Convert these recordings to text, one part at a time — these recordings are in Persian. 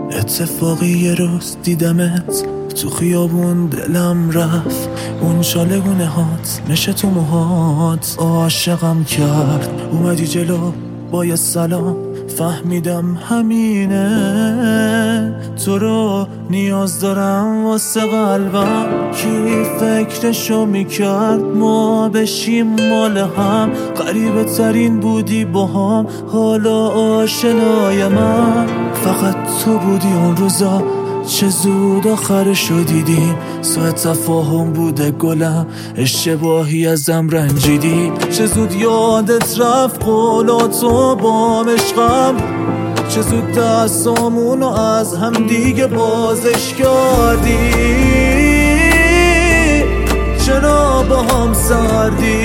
اتفاقی یه روز دیدمت تو خیابون، دلم رفت اون شالگونه هات، نشه تو موهات عاشقم کرد. اومدی جلو با یه سلام، فهمیدم همینه، تو رو نیاز دارم واسه قلبم. کی فکرشو میکرد ما بشیم مال هم، غریبه ترین بودی با هم، حالا آشنای من فقط تو بودی اون روزا. چه زود آخرشو دیدیم، سوء تفاهم بوده گلم، اشتباهی ازم رنجیدی. چه زود یادت رفت قولاتو با عشقم، چه زود دستامونو از هم دیگه بازش کردی. چرا با هم سردی؟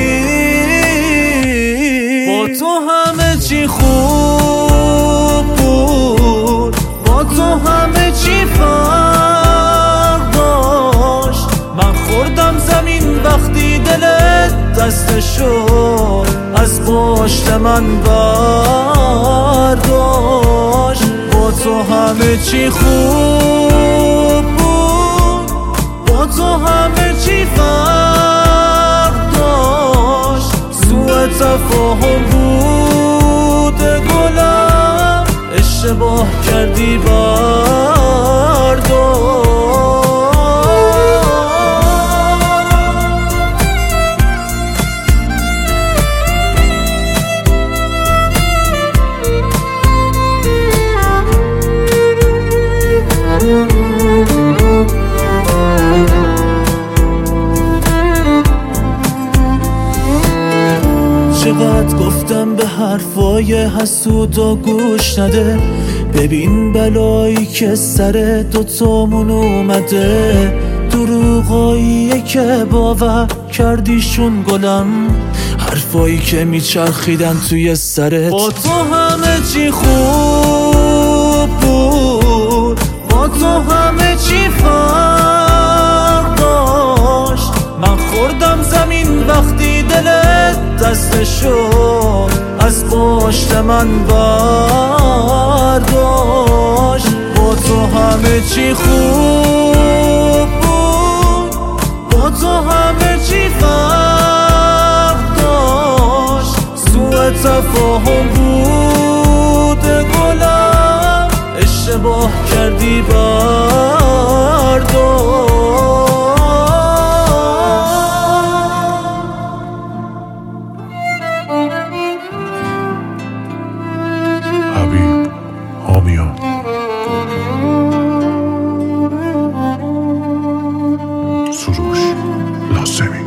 با تو همه چی خوب بود، با تو همه چی فرق داشت. من خوردم زمین وقتی دلت دستشو از پشت من برداشت. با تو همه چی خوب بود، با تو همه چی فرق داشت. سوء تفاهم بود گلم، اشتباه کردی برداشت. چقدر گفتم به حرفای حسودا گوش نده، ببین بلایی که سر دوتامون اومده. دروغایی که باور کردیشون گلم، حرفایی که میچرخیدن توی سرت. با تو همه چی خوب بود، با تو همه چی فرق داشت. من خوردم زمین وقتی دلت دستشو از پشت من برداشت. با تو همه چی خوب بود، با تو همه چی فرق داشت. سوء تفاهم بود گلم، اشتباه کردی برداشت. حبیب حامیان سروش لازمی